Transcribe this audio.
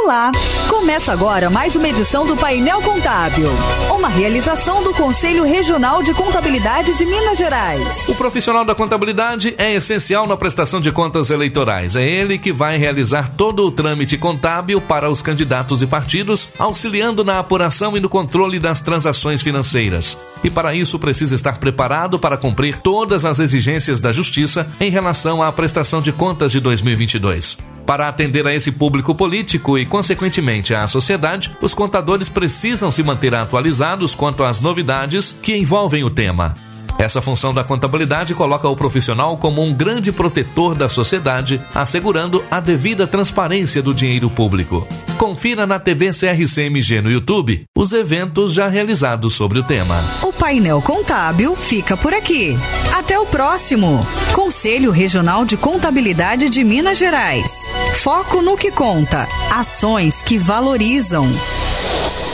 Olá! Começa agora mais uma edição do Painel Contábil, uma realização do Conselho Regional de Contabilidade de Minas Gerais. O profissional da contabilidade é essencial na prestação de contas eleitorais. É ele que vai realizar todo o trâmite contábil para os candidatos e partidos, auxiliando na apuração e no controle das transações financeiras. E para isso precisa estar preparado para cumprir todas as exigências da Justiça em relação à prestação de contas de 2022. Para atender a esse público político e, consequentemente, à sociedade, os contadores precisam se manter atualizados quanto às novidades que envolvem o tema. Essa função da contabilidade coloca o profissional como um grande protetor da sociedade, assegurando a devida transparência do dinheiro público. Confira na TV CRCMG no YouTube os eventos já realizados sobre o tema. O Painel Contábil fica por aqui. Até o próximo. Conselho Regional de Contabilidade de Minas Gerais. Foco no que conta. Ações que valorizam.